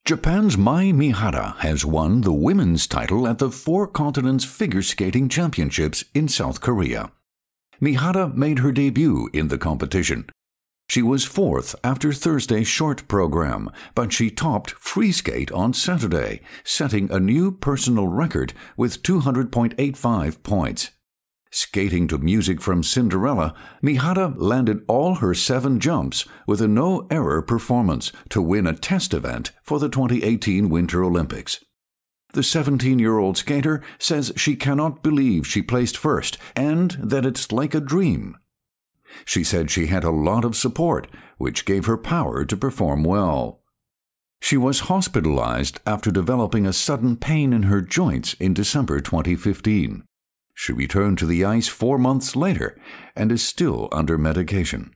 Japan's Mai Mihara has won the women's title at the Four Continents Figure Skating Championships in South Korea. Mihara made her debut in the competition. She was fourth after Thursday's short program, but she topped free skate on Saturday, setting a new personal record with 200.85 points. Skating to music from Cinderella, Mihara landed all her 7 jumps with a no-error performance to win a test event for the 2018 Winter Olympics. The 17-year-old skater says she cannot believe she placed first and that it's like a dream. She said she had a lot of support, which gave her power to perform well. She was hospitalized after developing a sudden pain in her joints in December 2015. She returned to the ice 4 months later and is still under medication.